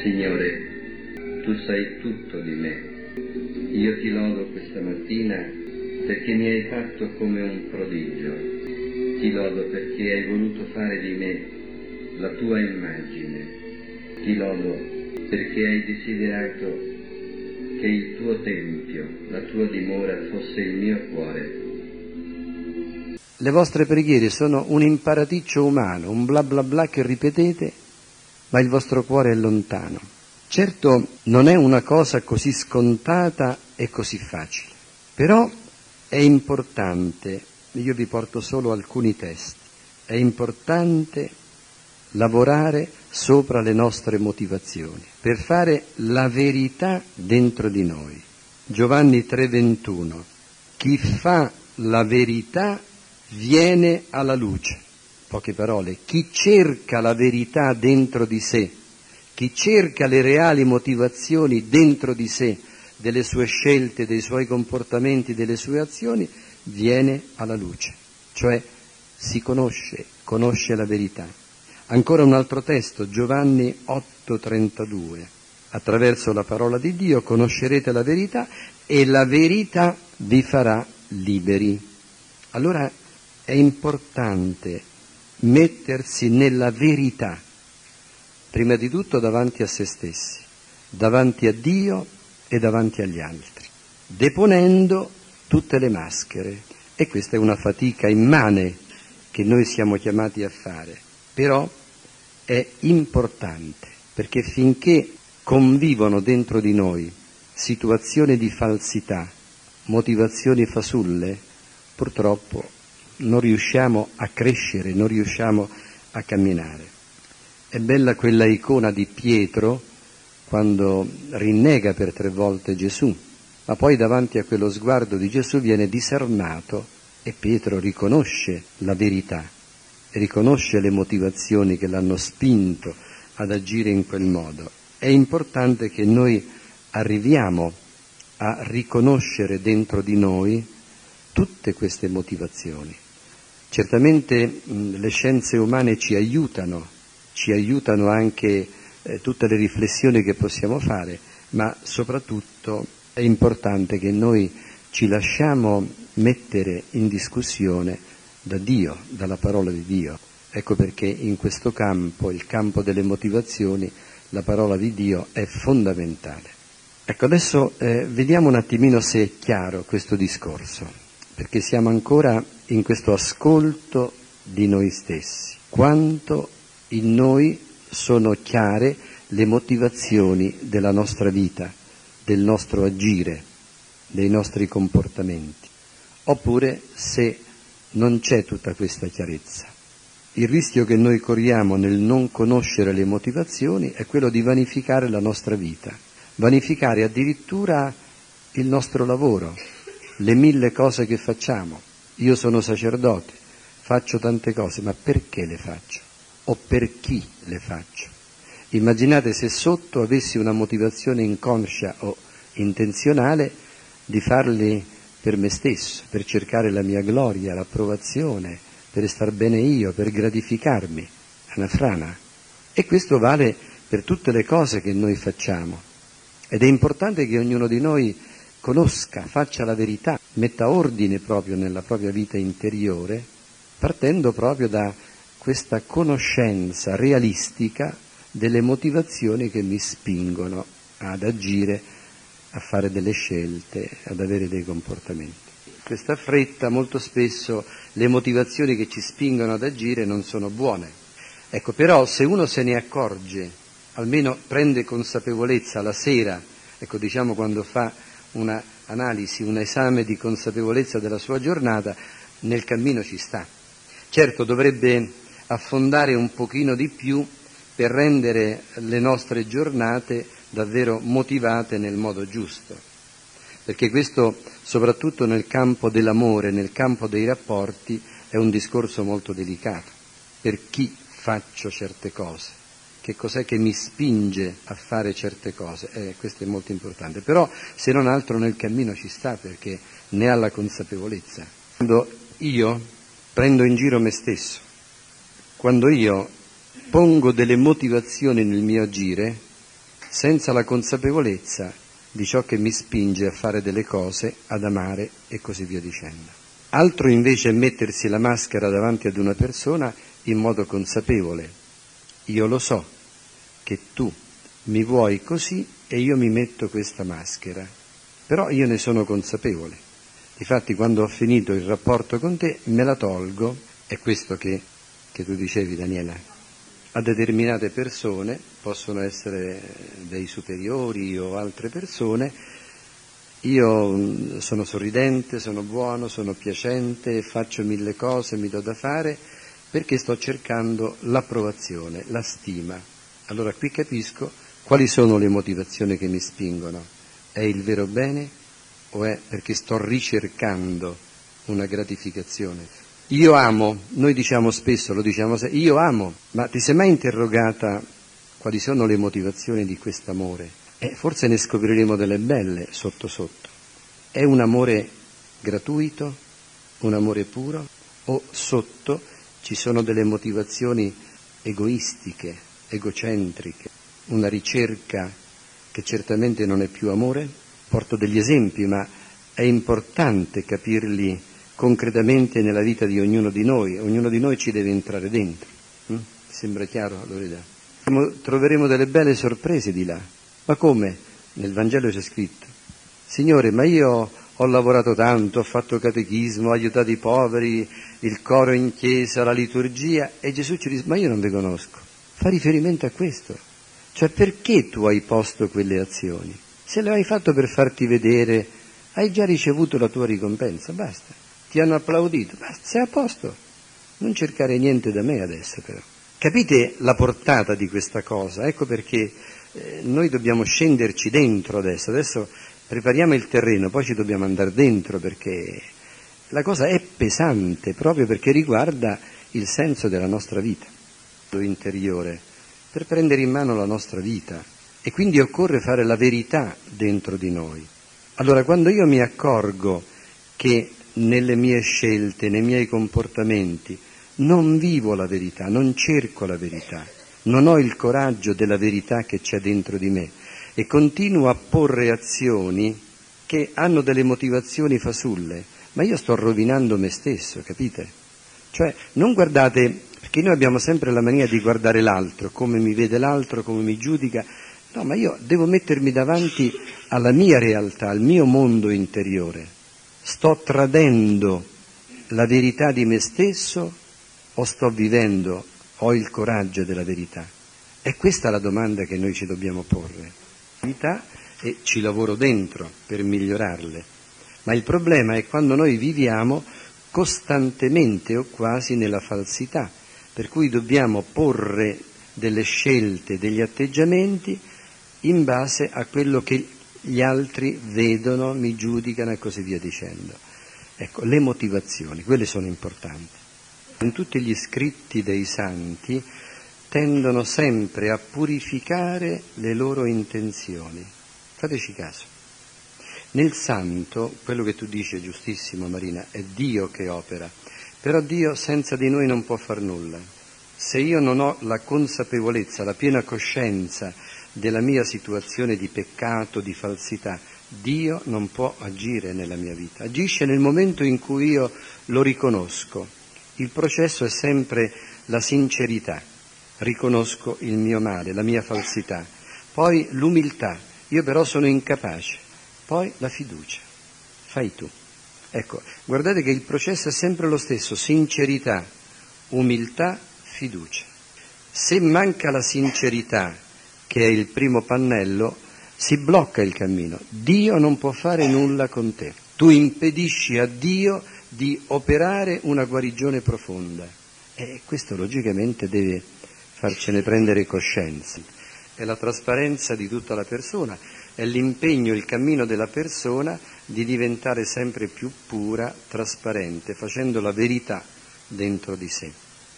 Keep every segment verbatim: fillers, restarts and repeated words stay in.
Signore, Tu sai tutto di me. Io Ti lodo questa mattina perché mi hai fatto come un prodigio. Ti lodo perché hai voluto fare di me la Tua immagine. Ti lodo perché hai desiderato che il Tuo Tempio, la Tua dimora, fosse il mio cuore. Le vostre preghiere sono un imparaticcio umano, un bla bla bla che ripetete, ma il vostro cuore è lontano. Certo, non è una cosa così scontata e così facile, però è importante, io vi porto solo alcuni testi, è importante lavorare sopra le nostre motivazioni, per fare la verità dentro di noi. Giovanni tre ventuno, chi fa la verità viene alla luce. Poche parole, chi cerca la verità dentro di sé, chi cerca le reali motivazioni dentro di sé, delle sue scelte, dei suoi comportamenti, delle sue azioni, viene alla luce, cioè si conosce, conosce la verità. Ancora un altro testo, Giovanni otto trentadue, attraverso la parola di Dio conoscerete la verità e la verità vi farà liberi. Allora è importante mettersi nella verità, prima di tutto davanti a se stessi, davanti a Dio e davanti agli altri, deponendo tutte le maschere. E questa è una fatica immane che noi siamo chiamati a fare, però è importante, perché finché convivono dentro di noi situazioni di falsità, motivazioni fasulle, purtroppo non riusciamo a crescere, non riusciamo a camminare. È bella quella icona di Pietro quando rinnega per tre volte Gesù, ma poi davanti a quello sguardo di Gesù viene disarmato e Pietro riconosce la verità, riconosce le motivazioni che l'hanno spinto ad agire in quel modo. È importante che noi arriviamo a riconoscere dentro di noi tutte queste motivazioni. Certamente mh, le scienze umane ci aiutano, ci aiutano anche eh, tutte le riflessioni che possiamo fare, ma soprattutto è importante che noi ci lasciamo mettere in discussione da Dio, dalla parola di Dio. Ecco perché in questo campo, il campo delle motivazioni, la parola di Dio è fondamentale. Ecco, adesso eh, vediamo un attimino se è chiaro questo discorso, perché siamo ancora in questo ascolto di noi stessi. Quanto in noi sono chiare le motivazioni della nostra vita, del nostro agire, dei nostri comportamenti, oppure se non c'è tutta questa chiarezza. Il rischio che noi corriamo nel non conoscere le motivazioni è quello di vanificare la nostra vita, vanificare addirittura il nostro lavoro, le mille cose che facciamo. Io sono sacerdote, faccio tante cose, ma perché le faccio? O per chi le faccio? Immaginate se sotto avessi una motivazione inconscia o intenzionale di farli per me stesso, per cercare la mia gloria, l'approvazione, per star bene io, per gratificarmi. È una frana. E questo vale per tutte le cose che noi facciamo. Ed è importante che ognuno di noi conosca, faccia la verità, metta ordine proprio nella propria vita interiore, partendo proprio da questa conoscenza realistica delle motivazioni che mi spingono ad agire, a fare delle scelte, ad avere dei comportamenti. Questa fretta, molto spesso le motivazioni che ci spingono ad agire non sono buone. Ecco, però se uno se ne accorge, almeno prende consapevolezza la sera, ecco, diciamo quando fa una analisi, un esame di consapevolezza della sua giornata, nel cammino ci sta. Certo, dovrebbe affondare un pochino di più per rendere le nostre giornate davvero motivate nel modo giusto, perché questo, soprattutto nel campo dell'amore, nel campo dei rapporti, è un discorso molto delicato. Per chi faccio certe cose? Che cos'è che mi spinge a fare certe cose? Eh, questo è molto importante. Però, se non altro, nel cammino ci sta, perché ne ha la consapevolezza. Quando io prendo in giro me stesso, quando io pongo delle motivazioni nel mio agire, senza la consapevolezza di ciò che mi spinge a fare delle cose, ad amare e così via dicendo. Altro invece è mettersi la maschera davanti ad una persona in modo consapevole. Io lo so che tu mi vuoi così e io mi metto questa maschera, però io ne sono consapevole. Difatti quando ho finito il rapporto con te me la tolgo, è questo che, che tu dicevi, Daniela. A determinate persone, possono essere dei superiori o altre persone, io sono sorridente, sono buono, sono piacente, faccio mille cose, mi do da fare, perché sto cercando l'approvazione, la stima. Allora qui capisco quali sono le motivazioni che mi spingono. È il vero bene o è perché sto ricercando una gratificazione? Io amo, noi diciamo spesso, lo diciamo sempre, io amo, ma ti sei mai interrogata quali sono le motivazioni di quest'amore? Eh, forse ne scopriremo delle belle sotto sotto. È un amore gratuito, un amore puro, o sotto ci sono delle motivazioni egoistiche, egocentriche, una ricerca che certamente non è più amore? Porto degli esempi, ma è importante capirli concretamente nella vita di ognuno di noi. Ognuno di noi ci deve entrare dentro. Hm? Sembra chiaro, Lorena? Troveremo delle belle sorprese di là. Ma come? Nel Vangelo c'è scritto: Signore, ma io ho lavorato tanto, ho fatto catechismo, ho aiutato i poveri, il coro in chiesa, la liturgia, e Gesù ci dice: ma io non vi conosco. Fa riferimento a questo. Cioè, perché tu hai posto quelle azioni? Se le hai fatto per farti vedere, hai già ricevuto la tua ricompensa, basta. Ti hanno applaudito, basta, sei a posto. Non cercare niente da me adesso, però. Capite la portata di questa cosa? Ecco perché eh, noi dobbiamo scenderci dentro adesso. Adesso prepariamo il terreno, poi ci dobbiamo andare dentro, perché la cosa è pesante, proprio perché riguarda il senso della nostra vita, lo interiore, per prendere in mano la nostra vita. E quindi occorre fare la verità dentro di noi. Allora, quando io mi accorgo che nelle mie scelte, nei miei comportamenti, non vivo la verità, non cerco la verità, non ho il coraggio della verità che c'è dentro di me e continuo a porre azioni che hanno delle motivazioni fasulle, ma io sto rovinando me stesso, capite? Cioè, non guardate, perché noi abbiamo sempre la mania di guardare l'altro, come mi vede l'altro, come mi giudica. No, ma io devo mettermi davanti alla mia realtà, al mio mondo interiore. Sto tradendo la verità di me stesso o sto vivendo, ho il coraggio della verità? È questa la domanda che noi ci dobbiamo porre. Verità, e ci lavoro dentro per migliorarle. Ma il problema è quando noi viviamo costantemente o quasi nella falsità, per cui dobbiamo porre delle scelte, degli atteggiamenti in base a quello che gli altri vedono, mi giudicano e così via dicendo. Ecco, le motivazioni, quelle sono importanti. In tutti gli scritti dei santi tendono sempre a purificare le loro intenzioni. Fateci caso. Nel santo, quello che tu dici è giustissimo, Marina, è Dio che opera, però Dio senza di noi non può far nulla. Se io non ho la consapevolezza, la piena coscienza della mia situazione di peccato, di falsità, Dio non può agire nella mia vita. Agisce nel momento in cui io lo riconosco. Il processo è sempre la sincerità. Riconosco il mio male, la mia falsità. Poi l'umiltà. Io però sono incapace. Poi la fiducia. Fai tu. Ecco, guardate che il processo è sempre lo stesso. Sincerità, umiltà, fiducia. Se manca la sincerità, che è il primo pannello, si blocca il cammino. Dio non può fare nulla con te. Tu impedisci a Dio di operare una guarigione profonda. E questo logicamente deve farcene prendere coscienza. È la trasparenza di tutta la persona, è l'impegno, il cammino della persona di diventare sempre più pura, trasparente, facendo la verità dentro di sé.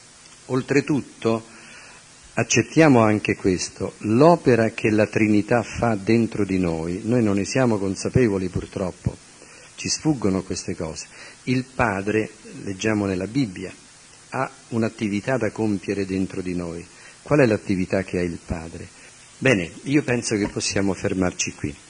Oltretutto, accettiamo anche questo, l'opera che la Trinità fa dentro di noi, noi non ne siamo consapevoli purtroppo, ci sfuggono queste cose. Il Padre, leggiamo nella Bibbia, ha un'attività da compiere dentro di noi. Qual è l'attività che ha il Padre? Bene, io penso che possiamo fermarci qui.